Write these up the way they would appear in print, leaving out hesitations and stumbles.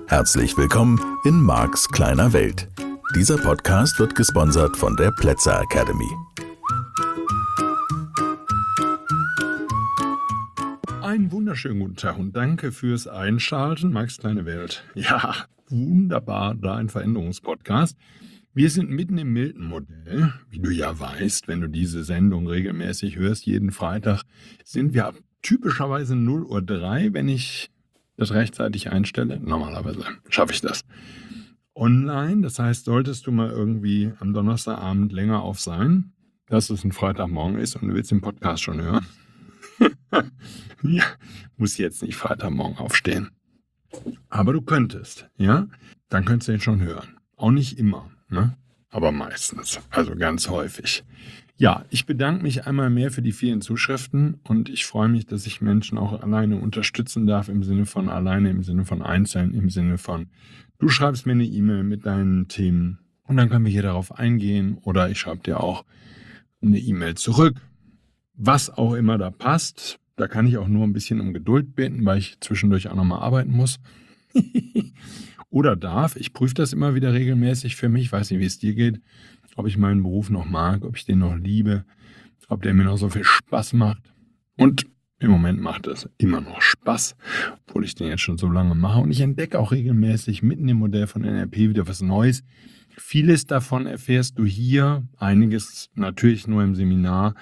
Herzlich willkommen in Marks kleiner Welt. Dieser Podcast wird gesponsert von der Plätzer Academy. Einen wunderschönen guten Tag und danke fürs Einschalten, Marks kleine Welt. Ja, wunderbar, da ein Veränderungspodcast. Wir sind mitten im Milton-Modell, wie du ja weißt, wenn du diese Sendung regelmäßig hörst, jeden Freitag sind wir typischerweise 0:03 Uhr, wenn ich das rechtzeitig einstelle. Normalerweise schaffe ich das. Online, das heißt, solltest du mal irgendwie am Donnerstagabend länger auf sein, dass es ein Freitagmorgen ist und du willst den Podcast schon hören. Ja, muss jetzt nicht Freitagmorgen aufstehen. Aber du könntest, ja? Dann könntest du den schon hören. Auch nicht immer, ne? Aber meistens, also ganz häufig. Ja, ich bedanke mich einmal mehr für die vielen Zuschriften und ich freue mich, dass ich Menschen auch alleine unterstützen darf, im Sinne von alleine, im Sinne von einzeln, im Sinne von, du schreibst mir eine E-Mail mit deinen Themen und dann können wir hier darauf eingehen oder ich schreibe dir auch eine E-Mail zurück. Was auch immer da passt, da kann ich auch nur ein bisschen um Geduld bitten, weil ich zwischendurch auch nochmal arbeiten muss. Oder darf. Ich prüfe das immer wieder regelmäßig für mich. Ich weiß nicht, wie es dir geht, ob ich meinen Beruf noch mag, ob ich den noch liebe, ob der mir noch so viel Spaß macht. Und im Moment macht es immer noch Spaß, obwohl ich den jetzt schon so lange mache. Und ich entdecke auch regelmäßig mitten im Modell von NLP wieder was Neues. Vieles davon erfährst du hier, einiges natürlich nur im Seminar.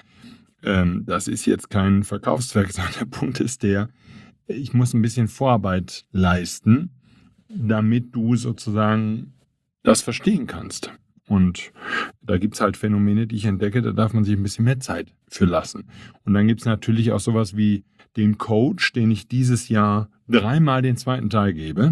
Das ist jetzt kein Verkaufszweck, sondern der Punkt ist ich muss ein bisschen Vorarbeit leisten, damit du sozusagen das verstehen kannst. Und da gibt es halt Phänomene, die ich entdecke, da darf man sich ein bisschen mehr Zeit für lassen. Und dann gibt es natürlich auch sowas wie den Coach, den ich dieses Jahr 3-mal den zweiten Teil gebe,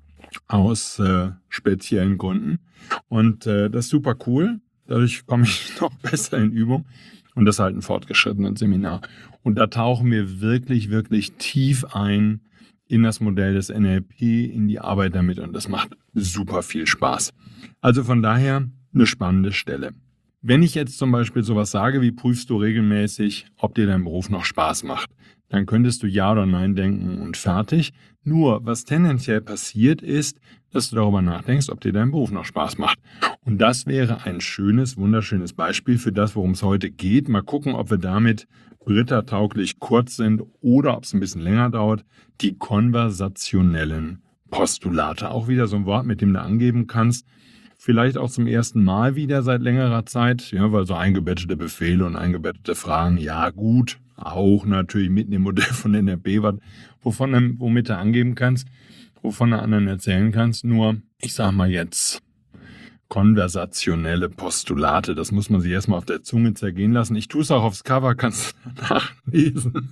aus speziellen Gründen. Und das ist super cool, dadurch komme ich noch besser in Übung. Und das ist halt ein fortgeschrittenes Seminar. Und da tauchen wir wirklich, wirklich tief ein in das Modell des NLP, in die Arbeit damit. Und das macht super viel Spaß. Also von daher eine spannende Stelle. Wenn ich jetzt zum Beispiel sowas sage, wie prüfst du regelmäßig, ob dir dein Beruf noch Spaß macht, dann könntest du Ja oder Nein denken und fertig. Nur, was tendenziell passiert ist, dass du darüber nachdenkst, ob dir dein Beruf noch Spaß macht. Und das wäre ein schönes, wunderschönes Beispiel für das, worum es heute geht. Mal gucken, ob wir damit britta-tauglich kurz sind oder ob es ein bisschen länger dauert. Die konversationellen Postulate. Auch wieder so ein Wort, mit dem du angeben kannst. Vielleicht auch zum ersten Mal wieder seit längerer Zeit, ja, weil so eingebettete Befehle und eingebettete Fragen, ja gut, auch natürlich mitten im Modell von NLP, womit du angeben kannst, wovon du anderen erzählen kannst. Nur, ich sag mal jetzt, konversationelle Postulate, das muss man sich erstmal auf der Zunge zergehen lassen. Ich tue es auch aufs Cover, kannst du nachlesen.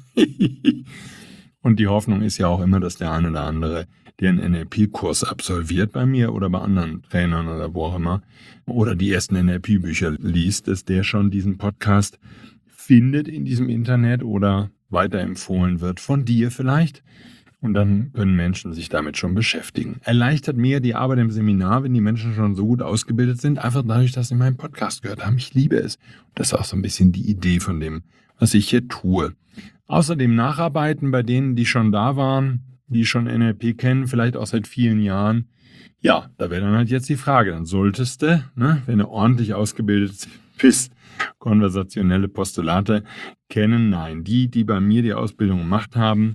Und die Hoffnung ist ja auch immer, dass der eine oder andere, der einen NLP-Kurs absolviert bei mir oder bei anderen Trainern oder wo auch immer, oder die ersten NLP-Bücher liest, dass der schon diesen Podcast findet in diesem Internet oder weiterempfohlen wird von dir vielleicht. Und dann können Menschen sich damit schon beschäftigen. Erleichtert mir die Arbeit im Seminar, wenn die Menschen schon so gut ausgebildet sind, einfach dadurch, dass sie meinen Podcast gehört haben. Ich liebe es. Das ist auch so ein bisschen die Idee von dem, was ich hier tue. Außerdem Nacharbeiten bei denen, die schon da waren, die schon NLP kennen, vielleicht auch seit vielen Jahren. Ja, da wäre dann halt jetzt die Frage, dann solltest du, wenn du ordentlich ausgebildet bist, konversationelle Postulate kennen. Nein, die bei mir die Ausbildung gemacht haben,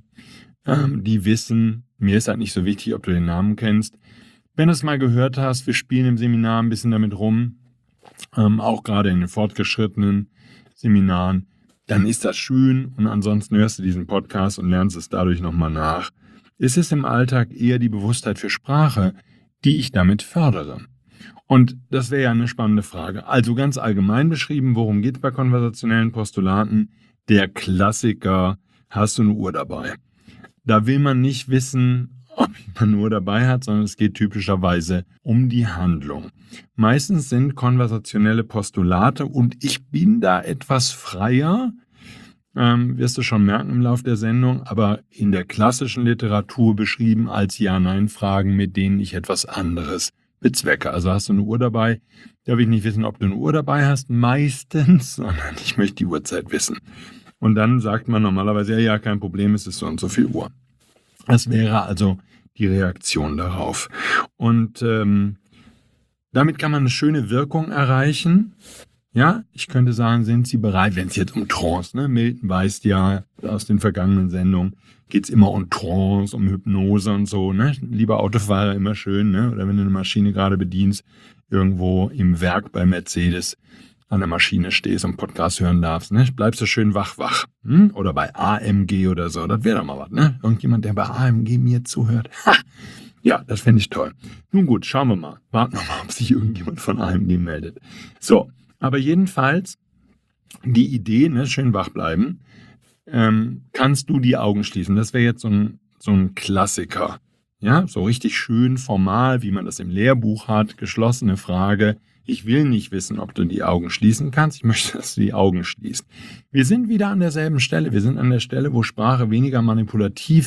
die wissen, mir ist halt nicht so wichtig, ob du den Namen kennst. Wenn du es mal gehört hast, wir spielen im Seminar ein bisschen damit rum, auch gerade in den fortgeschrittenen Seminaren, dann ist das schön und ansonsten hörst du diesen Podcast und lernst es dadurch nochmal nach. Es ist im Alltag eher die Bewusstheit für Sprache, die ich damit fördere. Und das wäre ja eine spannende Frage. Also ganz allgemein beschrieben, worum geht es bei konversationellen Postulaten? Der Klassiker, hast du eine Uhr dabei? Da will man nicht wissen, ob man eine Uhr dabei hat, sondern es geht typischerweise um die Handlung. Meistens sind konversationelle Postulate und ich bin da etwas freier, wirst du schon merken im Laufe der Sendung, aber in der klassischen Literatur beschrieben als Ja-Nein-Fragen, mit denen ich etwas anderes bezwecke. Also hast du eine Uhr dabei, da will ich nicht wissen, ob du eine Uhr dabei hast, meistens, sondern ich möchte die Uhrzeit wissen. Und dann sagt man normalerweise, ja, kein Problem, es ist so und so viel Uhr. Das wäre also die Reaktion darauf. Und damit kann man eine schöne Wirkung erreichen. Ja, ich könnte sagen, sind Sie bereit, wenn es jetzt um Trance, ne? Milton weiß ja aus den vergangenen Sendungen, geht es immer um Trance, um Hypnose und so, ne? Lieber Autofahrer, immer schön, ne? Oder wenn du eine Maschine gerade bedienst, irgendwo im Werk bei Mercedes an der Maschine stehst und Podcast hören darfst, ne? Bleibst du schön wach. Oder bei AMG oder so, das wäre doch mal was, ne? Irgendjemand, der bei AMG mir zuhört. Ha! Ja, das fände ich toll. Nun gut, schauen wir mal. Warten wir mal, ob sich irgendjemand von AMG meldet. So, aber jedenfalls die Idee, ne, schön wach bleiben, kannst du die Augen schließen. Das wäre jetzt so ein Klassiker. Ja, so richtig schön formal, wie man das im Lehrbuch hat, geschlossene Frage. Ich will nicht wissen, ob du die Augen schließen kannst. Ich möchte, dass du die Augen schließt. Wir sind wieder an derselben Stelle. Wir sind an der Stelle, wo Sprache weniger manipulativ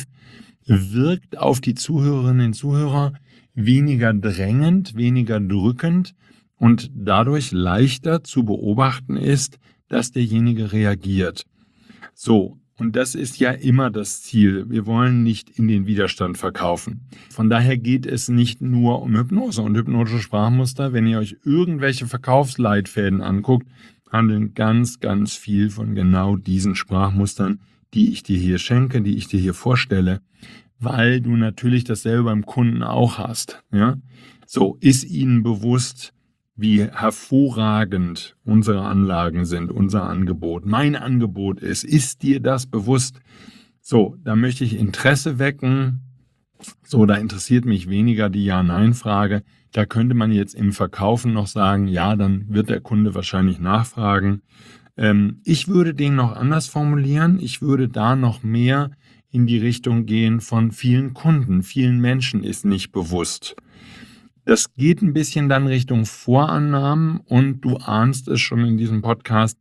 wirkt auf die Zuhörerinnen und Zuhörer, weniger drängend, weniger drückend und dadurch leichter zu beobachten ist, dass derjenige reagiert. So, und das ist ja immer das Ziel. Wir wollen nicht in den Widerstand verkaufen. Von daher geht es nicht nur um Hypnose und hypnotische Sprachmuster. Wenn ihr euch irgendwelche Verkaufsleitfäden anguckt, handeln ganz, ganz viel von genau diesen Sprachmustern, die ich dir hier schenke, die ich dir hier vorstelle, weil du natürlich dasselbe beim Kunden auch hast. Ja? So, ist Ihnen bewusst, wie hervorragend unsere Anlagen sind, unser Angebot, mein Angebot ist dir das bewusst? So, da möchte ich Interesse wecken. So, da interessiert mich weniger die Ja-Nein-Frage. Da könnte man jetzt im Verkaufen noch sagen, ja, dann wird der Kunde wahrscheinlich nachfragen. Ich würde den noch anders formulieren. Ich würde da noch mehr in die Richtung gehen von vielen Kunden. Vielen Menschen ist nicht bewusst. Das geht ein bisschen dann Richtung Vorannahmen und du ahnst es schon in diesem Podcast,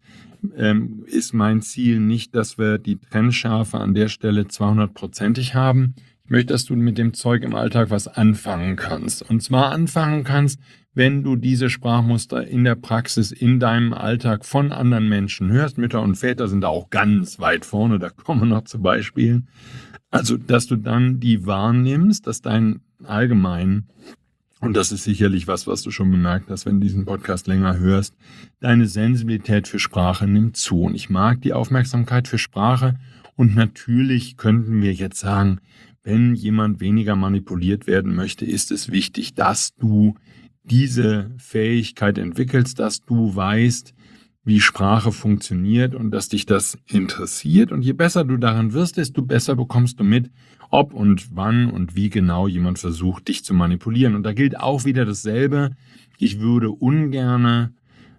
ist mein Ziel nicht, dass wir die Trennschärfe an der Stelle 200%ig haben. Ich möchte, dass du mit dem Zeug im Alltag was anfangen kannst. Und zwar anfangen kannst, wenn du diese Sprachmuster in der Praxis, in deinem Alltag von anderen Menschen hörst. Mütter und Väter sind da auch ganz weit vorne, da kommen wir noch zu Beispielen. Also, dass du dann die wahrnimmst, dass dein allgemein, und das ist sicherlich was du schon bemerkt hast, wenn du diesen Podcast länger hörst, deine Sensibilität für Sprache nimmt zu. Und ich mag die Aufmerksamkeit für Sprache. Und natürlich könnten wir jetzt sagen, wenn jemand weniger manipuliert werden möchte, ist es wichtig, dass du diese Fähigkeit entwickelst, dass du weißt, wie Sprache funktioniert und dass dich das interessiert. Und je besser du daran wirst, desto besser bekommst du mit, ob und wann und wie genau jemand versucht, dich zu manipulieren. Und da gilt auch wieder dasselbe. Ich würde ungerne,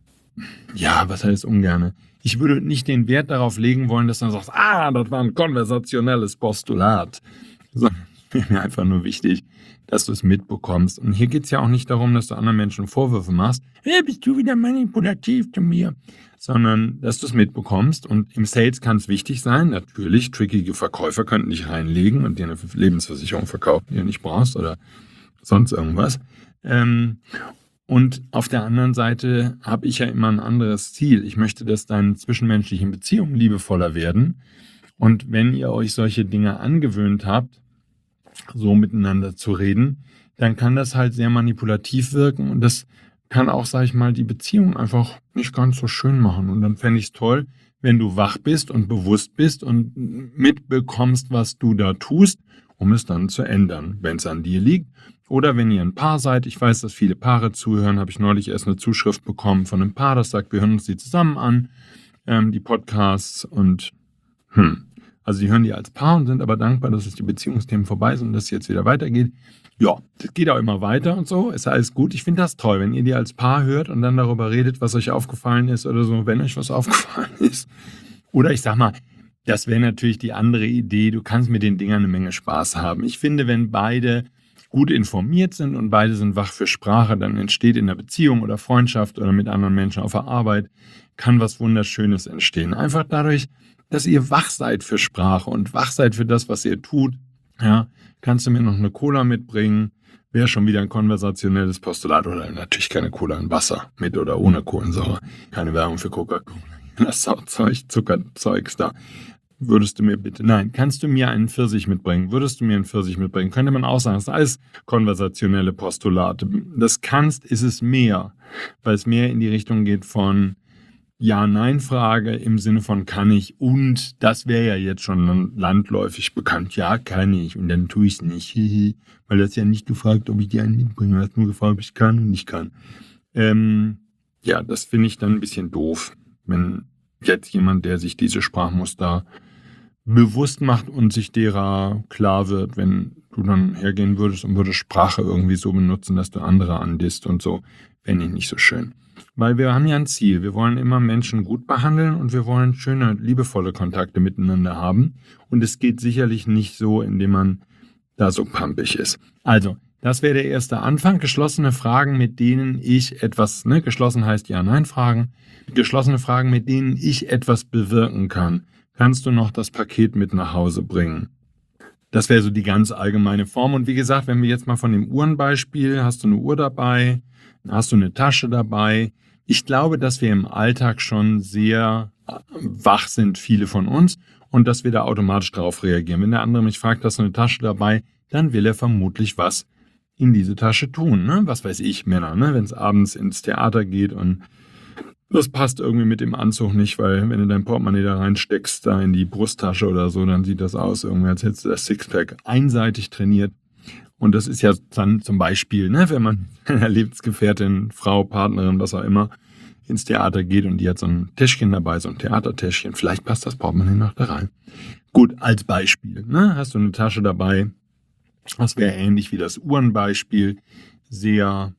was heißt ungerne? Ich würde nicht den Wert darauf legen wollen, dass du dann sagst, das war ein konversationelles Postulat. Sondern es mir einfach nur wichtig, dass du es mitbekommst. Und hier geht es ja auch nicht darum, dass du anderen Menschen Vorwürfe machst. Hey, bist du wieder manipulativ zu mir? Sondern, dass du es mitbekommst. Und im Sales kann es wichtig sein. Natürlich, trickige Verkäufer könnten dich reinlegen und dir eine Lebensversicherung verkaufen, die du nicht brauchst oder sonst irgendwas. Und auf der anderen Seite habe ich ja immer ein anderes Ziel. Ich möchte, dass deine zwischenmenschlichen Beziehungen liebevoller werden. Und wenn ihr euch solche Dinge angewöhnt habt, so miteinander zu reden, dann kann das halt sehr manipulativ wirken und das kann auch, sag ich mal, die Beziehung einfach nicht ganz so schön machen. Und dann fände ich es toll, wenn du wach bist und bewusst bist und mitbekommst, was du da tust, um es dann zu ändern, wenn es an dir liegt. Oder wenn ihr ein Paar seid, ich weiß, dass viele Paare zuhören, habe ich neulich erst eine Zuschrift bekommen von einem Paar, das sagt, wir hören uns die zusammen an, die Podcasts und also die hören die als Paar und sind aber dankbar, dass es die Beziehungsthemen vorbei sind und dass es jetzt wieder weitergeht. Ja, das geht auch immer weiter und so, ist alles gut. Ich finde das toll, wenn ihr die als Paar hört und dann darüber redet, was euch aufgefallen ist oder so, wenn euch was aufgefallen ist. Oder ich sag mal, das wäre natürlich die andere Idee, du kannst mit den Dingern eine Menge Spaß haben. Ich finde, wenn beide gut informiert sind und beide sind wach für Sprache, dann entsteht in der Beziehung oder Freundschaft oder mit anderen Menschen auf der Arbeit, kann was Wunderschönes entstehen. Einfach dadurch, dass ihr wach seid für Sprache und wach seid für das, was ihr tut. Ja, kannst du mir noch eine Cola mitbringen? Wäre schon wieder ein konversationelles Postulat oder natürlich keine Cola in Wasser, mit oder ohne Kohlensäure. Keine Werbung für Coca-Cola. Das Zuckerzeugs da. Würdest du mir bitte, nein, kannst du mir einen Pfirsich mitbringen? Würdest du mir einen Pfirsich mitbringen? Könnte man auch sagen, das sind alles konversationelle Postulate. Das kannst, ist es mehr, weil es mehr in die Richtung geht von Ja-Nein-Frage im Sinne von kann ich, und das wäre ja jetzt schon landläufig bekannt. Ja, kann ich, und dann tue ich es nicht. Weil das ja nicht gefragt, ob ich dir einen mitbringe, du hast nur gefragt, ob ich kann und nicht kann. Ja, das finde ich dann ein bisschen doof, wenn jetzt jemand, der sich diese Sprachmuster bewusst macht und sich derer klar wird, wenn du dann hergehen würdest und würdest Sprache irgendwie so benutzen, dass du andere andisst und so, fände ich nicht so schön. Weil wir haben ja ein Ziel. Wir wollen immer Menschen gut behandeln und wir wollen schöne, liebevolle Kontakte miteinander haben. Und es geht sicherlich nicht so, indem man da so pampig ist. Also, das wäre der erste Anfang. Geschlossene Fragen, mit denen ich etwas, geschlossen heißt Ja-Nein-Fragen, geschlossene Fragen, mit denen ich etwas bewirken kann. Kannst du noch das Paket mit nach Hause bringen? Das wäre so die ganz allgemeine Form. Und wie gesagt, wenn wir jetzt mal von dem Uhrenbeispiel, hast du eine Uhr dabei, hast du eine Tasche dabei. Ich glaube, dass wir im Alltag schon sehr wach sind, viele von uns, und dass wir da automatisch drauf reagieren. Wenn der andere mich fragt, hast du eine Tasche dabei, dann will er vermutlich was in diese Tasche tun. Ne? Was weiß ich, Männer, wenn es abends ins Theater geht und das passt irgendwie mit dem Anzug nicht, weil wenn du dein Portemonnaie da reinsteckst, da in die Brusttasche oder so, dann sieht das aus, irgendwie als hättest du das Sixpack einseitig trainiert. Und das ist ja dann zum Beispiel, wenn man einer Lebensgefährtin, Frau, Partnerin, was auch immer, ins Theater geht und die hat so ein Täschchen dabei, so ein Theatertäschchen, vielleicht passt das Portemonnaie noch da rein. Gut, als Beispiel, hast du eine Tasche dabei, das wäre ähnlich wie das Uhrenbeispiel, sehr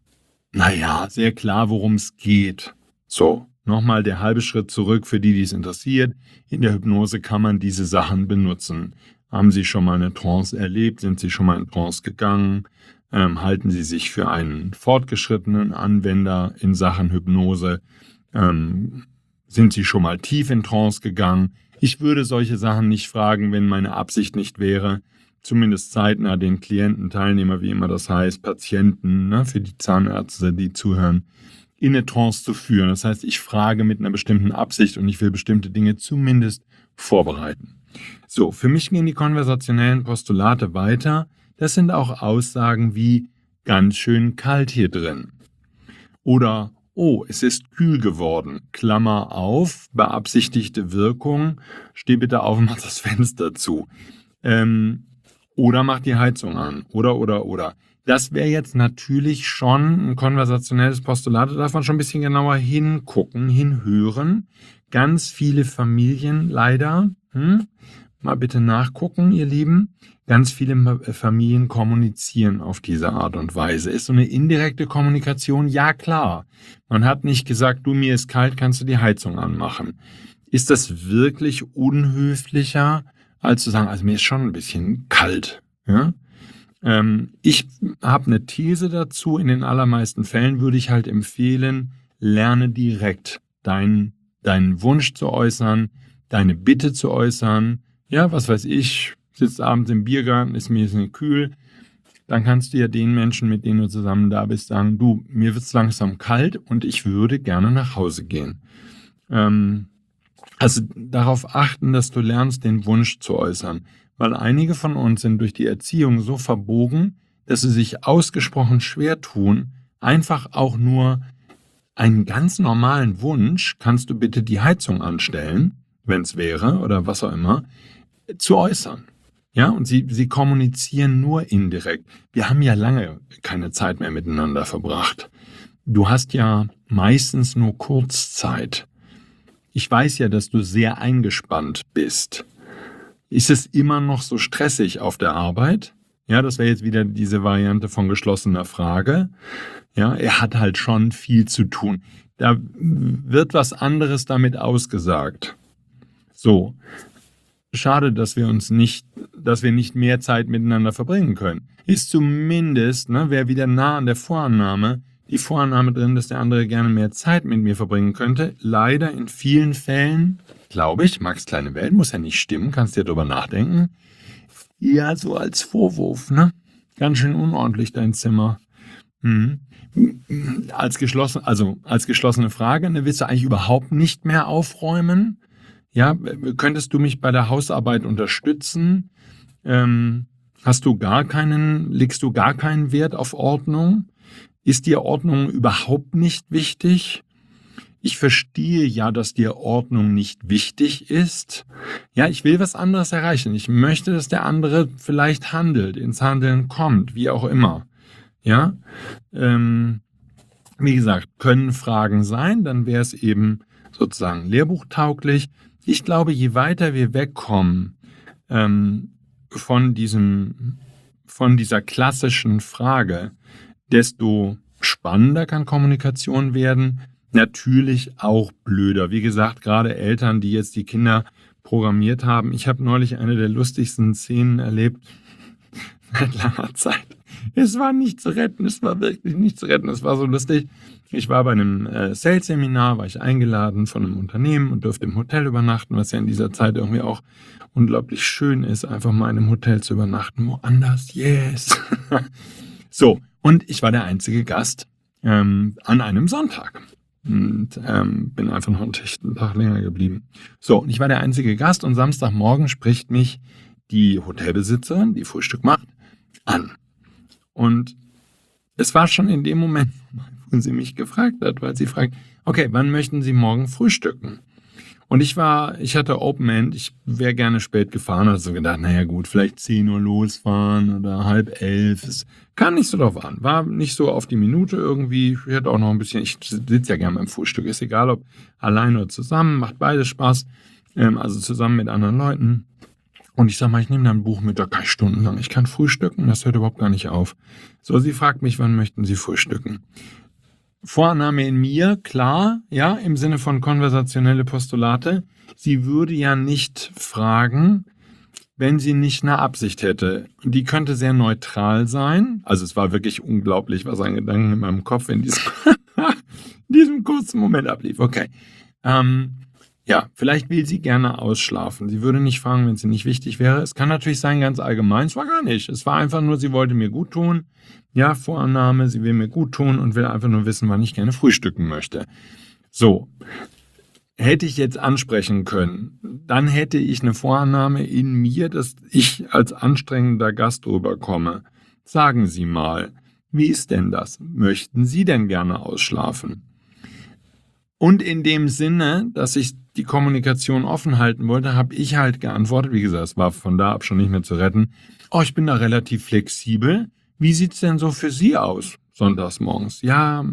klar, worum es geht. So, nochmal der halbe Schritt zurück für die es interessiert. In der Hypnose kann man diese Sachen benutzen. Haben Sie schon mal eine Trance erlebt? Sind Sie schon mal in Trance gegangen? Halten Sie sich für einen fortgeschrittenen Anwender in Sachen Hypnose? Sind Sie schon mal tief in Trance gegangen? Ich würde solche Sachen nicht fragen, wenn meine Absicht nicht wäre, zumindest zeitnah den Klienten, Teilnehmer, wie immer das heißt, Patienten, für die Zahnärzte, die zuhören, in eine Trance zu führen. Das heißt, ich frage mit einer bestimmten Absicht und ich will bestimmte Dinge zumindest vorbereiten. So, für mich gehen die konversationellen Postulate weiter. Das sind auch Aussagen wie ganz schön kalt hier drin. Oder, oh, es ist kühl geworden. Klammer auf, beabsichtigte Wirkung. Steh bitte auf und mach das Fenster zu. Oder mach die Heizung an. Oder. Das wäre jetzt natürlich schon ein konversationelles Postulat. Da darf man schon ein bisschen genauer hingucken, hinhören. Ganz viele Familien leider, mal bitte nachgucken, ihr Lieben. Ganz viele Familien kommunizieren auf diese Art und Weise. Ist so eine indirekte Kommunikation? Ja, klar. Man hat nicht gesagt, du, mir ist kalt, kannst du die Heizung anmachen. Ist das wirklich unhöflicher, als zu sagen, also mir ist schon ein bisschen kalt, ja? Ich habe eine These dazu. In den allermeisten Fällen würde ich halt empfehlen, lerne direkt deinen Wunsch zu äußern, deine Bitte zu äußern. Ja, was weiß ich, sitzt abends im Biergarten, ist mir jetzt nicht kühl. Dann kannst du ja den Menschen, mit denen du zusammen da bist, sagen, du, mir wird es langsam kalt und ich würde gerne nach Hause gehen. Also darauf achten, dass du lernst, den Wunsch zu äußern. Weil einige von uns sind durch die Erziehung so verbogen, dass sie sich ausgesprochen schwer tun, einfach auch nur einen ganz normalen Wunsch, kannst du bitte die Heizung anstellen, wenn es wäre oder was auch immer, zu äußern. Ja, und sie kommunizieren nur indirekt. Wir haben ja lange keine Zeit mehr miteinander verbracht. Du hast ja meistens nur Kurzzeit. Ich weiß ja, dass du sehr eingespannt bist. Ist es immer noch so stressig auf der Arbeit? Ja, das wäre jetzt wieder diese Variante von geschlossener Frage. Ja, er hat halt schon viel zu tun. Da wird was anderes damit ausgesagt. So, schade, dass wir nicht mehr Zeit miteinander verbringen können. Ist zumindest, wäre wieder nah an der Vorannahme, die Vorannahme drin, dass der andere gerne mehr Zeit mit mir verbringen könnte. Leider in vielen Fällen, glaube ich, Max kleine Welt, muss ja nicht stimmen, kannst dir drüber nachdenken. Ja, so als Vorwurf, Ganz schön unordentlich dein Zimmer. Als geschlossene Frage, willst du eigentlich überhaupt nicht mehr aufräumen? Ja, könntest du mich bei der Hausarbeit unterstützen? Legst du gar keinen Wert auf Ordnung? Ist dir Ordnung überhaupt nicht wichtig? Ich verstehe ja, dass dir Ordnung nicht wichtig ist. Ja, ich will was anderes erreichen. Ich möchte, dass der andere vielleicht handelt, ins Handeln kommt, wie auch immer. Ja, wie gesagt, können Fragen sein, dann wäre es eben sozusagen lehrbuchtauglich. Ich glaube, je weiter wir wegkommen von dieser klassischen Frage, desto spannender kann Kommunikation werden. Natürlich auch blöder. Wie gesagt, gerade Eltern, die jetzt die Kinder programmiert haben. Ich habe neulich eine der lustigsten Szenen erlebt seit langer Zeit. Es war nicht zu retten, es war wirklich nicht zu retten. Es war so lustig. Ich war bei einem Sales-Seminar, war ich eingeladen von einem Unternehmen und durfte im Hotel übernachten, was ja in dieser Zeit irgendwie auch unglaublich schön ist, einfach mal in einem Hotel zu übernachten. Woanders, yes. So, und ich war der einzige Gast an einem Sonntag. Und bin einfach noch einen Tag länger geblieben. So, und ich war der einzige Gast und Samstagmorgen spricht mich die Hotelbesitzerin, die Frühstück macht, an. Und es war schon in dem Moment, wo sie mich gefragt hat, weil sie fragt, okay, wann möchten Sie morgen frühstücken? Und ich hatte Open End, ich wäre gerne spät gefahren, also gedacht, naja gut, vielleicht 10 Uhr losfahren oder 10:30. Es kam nicht so drauf an, war nicht so auf die Minute irgendwie. Ich hätte auch noch ein bisschen, ich sitze ja gerne beim Frühstück, ist egal ob allein oder zusammen, macht beides Spaß, also zusammen mit anderen Leuten. Und ich sage mal, ich nehme da ein Buch mit, da kann ich stundenlang, ich kann frühstücken, das hört überhaupt gar nicht auf. So, sie fragt mich, wann möchten Sie frühstücken? Vorannahme in mir, klar, ja, im Sinne von konversationelle Postulate. Sie würde ja nicht fragen, wenn sie nicht eine Absicht hätte. Die könnte sehr neutral sein. Also es war wirklich unglaublich, was an Gedanken in meinem Kopf in diesem kurzen Moment ablief. Okay. Ja, vielleicht will sie gerne ausschlafen. Sie würde nicht fragen, wenn es ihr nicht wichtig wäre. Es kann natürlich sein, ganz allgemein. Es war gar nicht. Es war einfach nur, sie wollte mir gut tun. Ja, Vorannahme, sie will mir gut tun und will einfach nur wissen, wann ich gerne frühstücken möchte. So, hätte ich jetzt ansprechen können, dann hätte ich eine Vorannahme in mir, dass ich als anstrengender Gast rüberkomme. Sagen Sie mal, wie ist denn das? Möchten Sie denn gerne ausschlafen? Und in dem Sinne, dass ich die Kommunikation offen halten wollte, habe ich halt geantwortet, wie gesagt, es war von da ab schon nicht mehr zu retten, oh, ich bin da relativ flexibel. Wie sieht's denn so für Sie aus, sonntags morgens? Ja,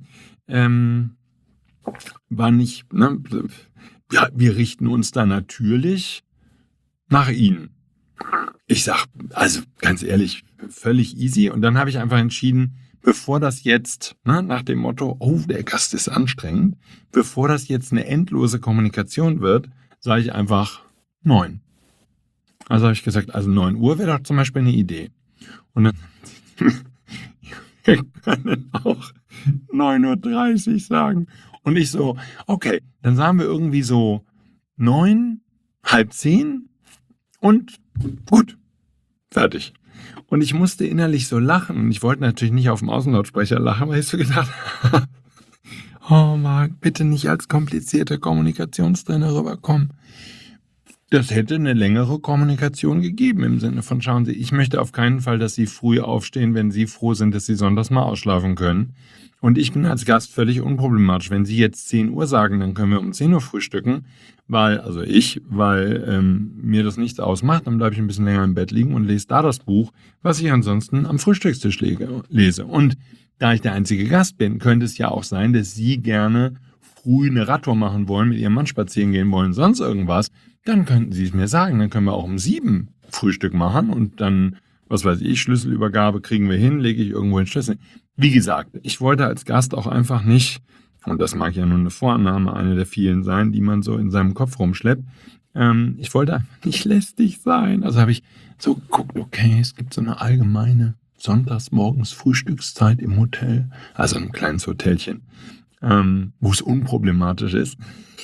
war nicht, ne? Ja, wir richten uns da natürlich nach Ihnen. Ich sag, also ganz ehrlich, völlig easy. Und dann habe ich einfach entschieden, bevor das jetzt, nach dem Motto, oh, der Gast ist anstrengend, bevor das jetzt eine endlose Kommunikation wird, sage ich einfach 9. Also habe ich gesagt, also 9 Uhr wäre doch zum Beispiel eine Idee. Und dann wir können auch 9:30 Uhr sagen. Und ich so, okay, dann sagen wir irgendwie so 9, 9:30 und gut, fertig. Und ich musste innerlich so lachen und ich wollte natürlich nicht auf dem Außenlautsprecher lachen, weil ich so gedacht habe, oh Marc, bitte nicht als komplizierte Kommunikationstrainer rüberkommen. Das hätte eine längere Kommunikation gegeben im Sinne von, schauen Sie, ich möchte auf keinen Fall, dass Sie früh aufstehen, wenn Sie froh sind, dass Sie sonntags mal ausschlafen können. Und ich bin als Gast völlig unproblematisch. Wenn Sie jetzt 10 Uhr sagen, dann können wir um 10 Uhr frühstücken, weil mir das nichts ausmacht, dann bleibe ich ein bisschen länger im Bett liegen und lese da das Buch, was ich ansonsten am Frühstückstisch lese. Und da ich der einzige Gast bin, könnte es ja auch sein, dass Sie gerne früh eine Radtour machen wollen, mit Ihrem Mann spazieren gehen wollen, sonst irgendwas. Dann könnten Sie es mir sagen, dann können wir auch um 7 Frühstück machen und dann, was weiß ich, Schlüsselübergabe kriegen wir hin, lege ich irgendwo den Schlüssel. Wie gesagt, ich wollte als Gast auch einfach nicht, und das mag ja nur eine Vorannahme, eine der vielen sein, die man so in seinem Kopf rumschleppt, ich wollte einfach nicht lästig sein. Also habe ich so geguckt, okay, es gibt so eine allgemeine Sonntagsmorgens Frühstückszeit im Hotel, also ein kleines Hotelchen, wo es unproblematisch ist.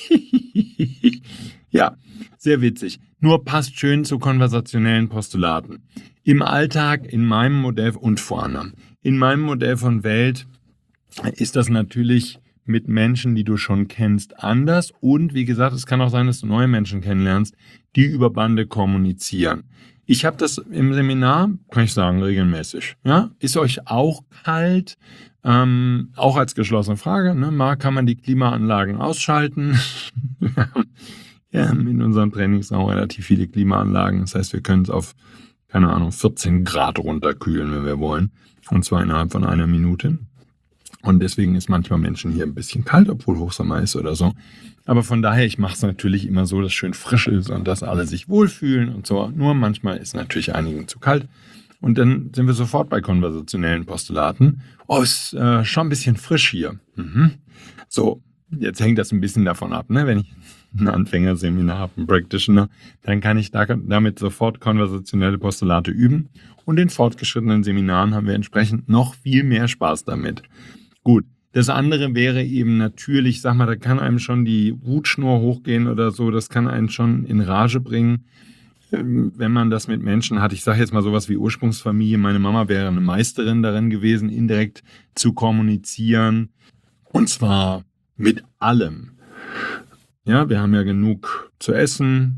Ja, sehr witzig. Nur passt schön zu konversationellen Postulaten. Im Alltag, in meinem Modell und Vorannahme, in meinem Modell von Welt ist das natürlich mit Menschen, die du schon kennst, anders. Und wie gesagt, es kann auch sein, dass du neue Menschen kennenlernst, die über Bande kommunizieren. Ich habe das im Seminar, kann ich sagen, regelmäßig. Ja? Ist euch auch kalt? Auch als geschlossene Frage. Ne? Kann man die Klimaanlagen ausschalten? Ja, in unserem Trainingsraum relativ viele Klimaanlagen. Das heißt, wir können es auf, 14 Grad runterkühlen, wenn wir wollen. Und zwar innerhalb von einer Minute. Und deswegen ist manchmal Menschen hier ein bisschen kalt, obwohl Hochsommer ist oder so. Aber von daher, ich mache es natürlich immer so, dass es schön frisch ist und dass alle sich wohlfühlen und so. Nur manchmal ist natürlich einigen zu kalt. Und dann sind wir sofort bei konversationellen Postulaten. Oh, ist schon ein bisschen frisch hier. So, jetzt hängt das ein bisschen davon ab, ne? Wenn ich ein Anfängerseminar habe, ein Practitioner, dann kann ich damit sofort konversationelle Postulate üben. Und in fortgeschrittenen Seminaren haben wir entsprechend noch viel mehr Spaß damit. Gut, das andere wäre eben natürlich, da kann einem schon die Wutschnur hochgehen oder so, das kann einen schon in Rage bringen, wenn man das mit Menschen hat. Ich sage jetzt mal sowas wie Ursprungsfamilie. Meine Mama wäre eine Meisterin darin gewesen, indirekt zu kommunizieren. Und zwar mit allem. Ja, wir haben ja genug zu essen.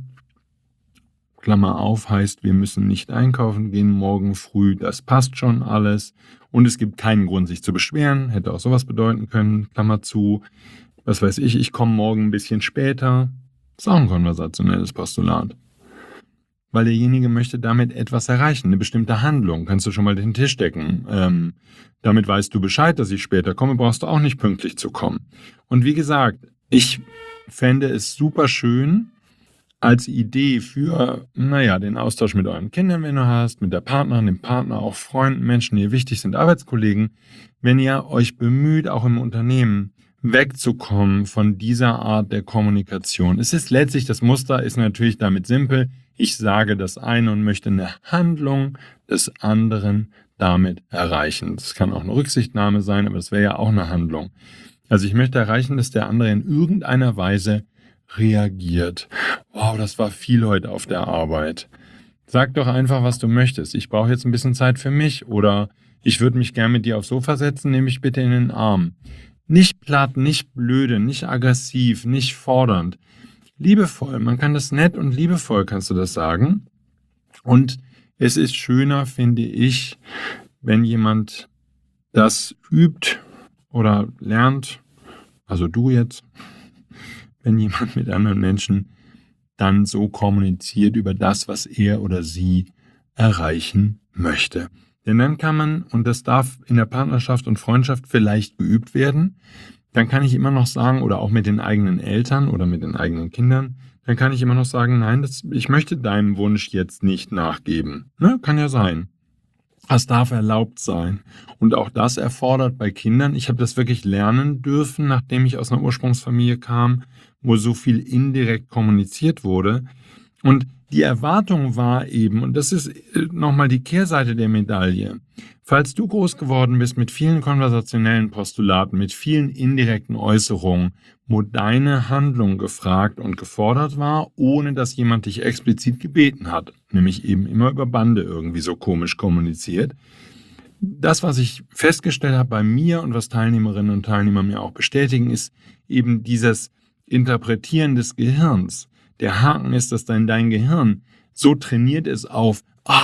Klammer auf heißt, wir müssen nicht einkaufen gehen morgen früh. Das passt schon alles. Und es gibt keinen Grund, sich zu beschweren. Hätte auch sowas bedeuten können. Klammer zu. Was weiß ich komme morgen ein bisschen später. Ist auch ein konversationelles Postulat. Weil derjenige möchte damit etwas erreichen, eine bestimmte Handlung. Kannst du schon mal den Tisch decken. Damit weißt du Bescheid, dass ich später komme, brauchst du auch nicht pünktlich zu kommen. Und wie gesagt, ich fände es super schön als Idee für, den Austausch mit euren Kindern, wenn du hast, mit der Partnerin, dem Partner, auch Freunden, Menschen, die dir wichtig sind, Arbeitskollegen, wenn ihr euch bemüht, auch im Unternehmen, wegzukommen von dieser Art der Kommunikation. Es ist letztlich, das Muster ist natürlich damit simpel. Ich sage das eine und möchte eine Handlung des anderen damit erreichen. Das kann auch eine Rücksichtnahme sein, aber das wäre ja auch eine Handlung. Also ich möchte erreichen, dass der andere in irgendeiner Weise reagiert. Wow, das war viel heute auf der Arbeit. Sag doch einfach, was du möchtest. Ich brauche jetzt ein bisschen Zeit für mich oder ich würde mich gern mit dir aufs Sofa setzen, nehme mich bitte in den Arm. Nicht platt, nicht blöde, nicht aggressiv, nicht fordernd. Liebevoll, man kann das nett und liebevoll, kannst du das sagen. Und es ist schöner, finde ich, wenn jemand das übt oder lernt, also du jetzt, wenn jemand mit anderen Menschen dann so kommuniziert über das, was er oder sie erreichen möchte. Denn dann kann man, und das darf in der Partnerschaft und Freundschaft vielleicht geübt werden, dann kann ich immer noch sagen, oder auch mit den eigenen Eltern oder mit den eigenen Kindern, dann kann ich immer noch sagen, nein, ich möchte deinem Wunsch jetzt nicht nachgeben. Ne? Kann ja sein. Das darf erlaubt sein. Und auch das erfordert bei Kindern, ich habe das wirklich lernen dürfen, nachdem ich aus einer Ursprungsfamilie kam, wo so viel indirekt kommuniziert wurde. Und die Erwartung war eben, und das ist nochmal die Kehrseite der Medaille, falls du groß geworden bist mit vielen konversationellen Postulaten, mit vielen indirekten Äußerungen, wo deine Handlung gefragt und gefordert war, ohne dass jemand dich explizit gebeten hat, nämlich eben immer über Bande irgendwie so komisch kommuniziert. Das, was ich festgestellt habe bei mir und was Teilnehmerinnen und Teilnehmer mir auch bestätigen, ist eben dieses Interpretieren des Gehirns. Der Haken ist, dass dein Gehirn so trainiert ist auf,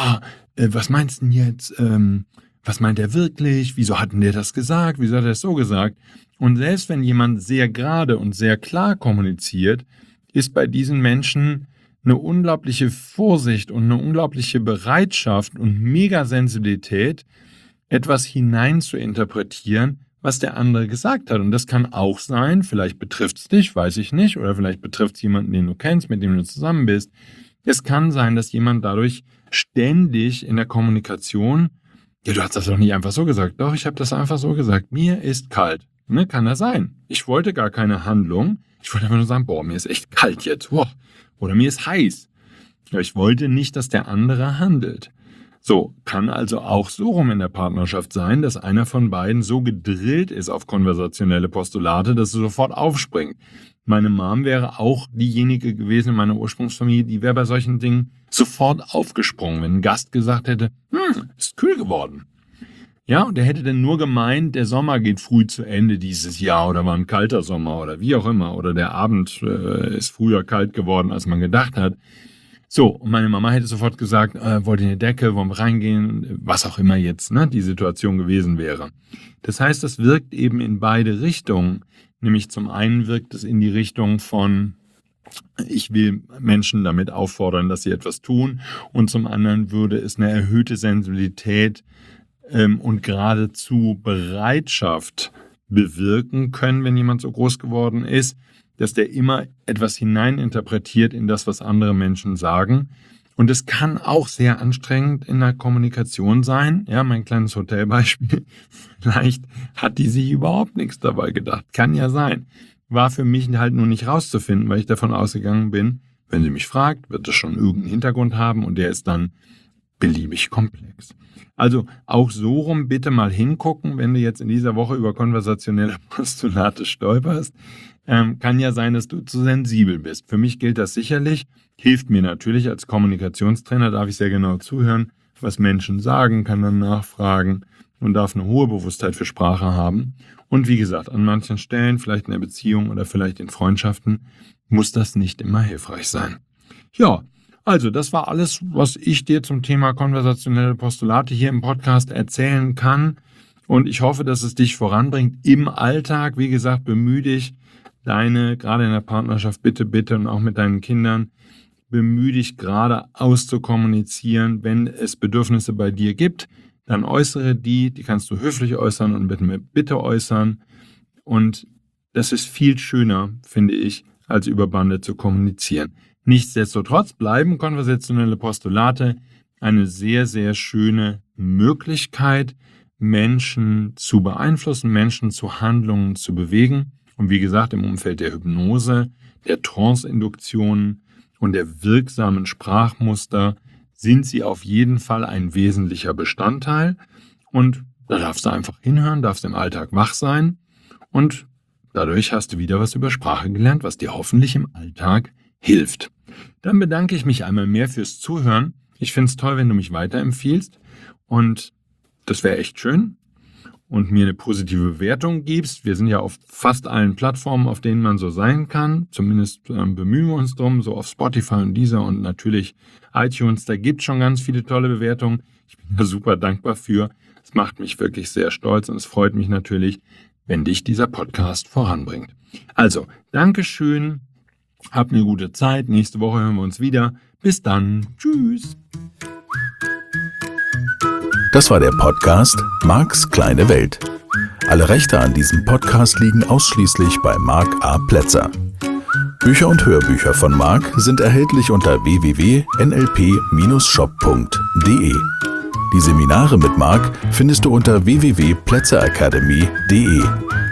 was meinst du denn jetzt? Was meint er wirklich? Wieso hat denn der das gesagt? Wieso hat er es so gesagt? Und selbst wenn jemand sehr gerade und sehr klar kommuniziert, ist bei diesen Menschen eine unglaubliche Vorsicht und eine unglaubliche Bereitschaft und Megasensibilität, etwas hinein zu interpretieren, was der andere gesagt hat. Und das kann auch sein, vielleicht betrifft es dich, weiß ich nicht, oder vielleicht betrifft es jemanden, den du kennst, mit dem du zusammen bist. Es kann sein, dass jemand dadurch ständig in der Kommunikation, ja, du hast das doch nicht einfach so gesagt. Doch, ich habe das einfach so gesagt. Mir ist kalt. Ne, kann das sein. Ich wollte gar keine Handlung. Ich wollte einfach nur sagen, mir ist echt kalt jetzt. Oder mir ist heiß. Aber ich wollte nicht, dass der andere handelt. So, kann also auch so rum in der Partnerschaft sein, dass einer von beiden so gedrillt ist auf konversationelle Postulate, dass er sofort aufspringt. Meine Mom wäre auch diejenige gewesen in meiner Ursprungsfamilie, die wäre bei solchen Dingen sofort aufgesprungen, wenn ein Gast gesagt hätte, ist kühl geworden. Ja, und er hätte dann nur gemeint, der Sommer geht früh zu Ende dieses Jahr oder war ein kalter Sommer oder wie auch immer. Oder der Abend ist früher kalt geworden, als man gedacht hat. So, und meine Mama hätte sofort gesagt, wollt ihr eine Decke, wollen wir reingehen, was auch immer jetzt die Situation gewesen wäre. Das heißt, das wirkt eben in beide Richtungen. Nämlich zum einen wirkt es in die Richtung von, ich will Menschen damit auffordern, dass sie etwas tun. Und zum anderen würde es eine erhöhte Sensibilität und geradezu Bereitschaft bewirken können, wenn jemand so groß geworden ist, dass der immer etwas hineininterpretiert in das, was andere Menschen sagen. Und es kann auch sehr anstrengend in der Kommunikation sein. Ja, mein kleines Hotelbeispiel. Vielleicht hat die sich überhaupt nichts dabei gedacht. Kann ja sein. War für mich halt nur nicht rauszufinden, weil ich davon ausgegangen bin, wenn sie mich fragt, wird es schon irgendeinen Hintergrund haben und der ist dann beliebig komplex. Also auch so rum bitte mal hingucken, wenn du jetzt in dieser Woche über konversationelle Postulate stolperst. Kann ja sein, dass du zu sensibel bist. Für mich gilt das sicherlich, hilft mir natürlich als Kommunikationstrainer, darf ich sehr genau zuhören, was Menschen sagen, kann dann nachfragen und darf eine hohe Bewusstheit für Sprache haben. Und wie gesagt, an manchen Stellen, vielleicht in der Beziehung oder vielleicht in Freundschaften, muss das nicht immer hilfreich sein. Ja, also das war alles, was ich dir zum Thema konversationelle Postulate hier im Podcast erzählen kann. Und ich hoffe, dass es dich voranbringt im Alltag. Wie gesagt, bemühe dich, gerade in der Partnerschaft, bitte und auch mit deinen Kindern, bemühe dich gerade auszukommunizieren. Wenn es Bedürfnisse bei dir gibt, dann äußere die kannst du höflich äußern und mit Bitte äußern. Und das ist viel schöner, finde ich, als über Bande zu kommunizieren. Nichtsdestotrotz bleiben konversationelle Postulate eine sehr, sehr schöne Möglichkeit, Menschen zu beeinflussen, Menschen zu Handlungen zu bewegen. Und wie gesagt, im Umfeld der Hypnose, der Trance-Induktionen und der wirksamen Sprachmuster sind sie auf jeden Fall ein wesentlicher Bestandteil. Und da darfst du einfach hinhören, darfst im Alltag wach sein und dadurch hast du wieder was über Sprache gelernt, was dir hoffentlich im Alltag hilft. Dann bedanke ich mich einmal mehr fürs Zuhören. Ich finde es toll, wenn du mich weiterempfiehlst und das wäre echt schön und mir eine positive Bewertung gibst. Wir sind ja auf fast allen Plattformen, auf denen man so sein kann. Zumindest bemühen wir uns drum, so auf Spotify und Deezer und natürlich iTunes. Da gibt es schon ganz viele tolle Bewertungen. Ich bin da super dankbar für. Es macht mich wirklich sehr stolz und es freut mich natürlich, wenn dich dieser Podcast voranbringt. Also, Dankeschön. Hab eine gute Zeit. Nächste Woche hören wir uns wieder. Bis dann. Tschüss. Das war der Podcast Marks kleine Welt. Alle Rechte an diesem Podcast liegen ausschließlich bei Mark A. Plätzer. Bücher und Hörbücher von Mark sind erhältlich unter www.nlp-shop.de. Die Seminare mit Mark findest du unter www.plätzeracademy.de.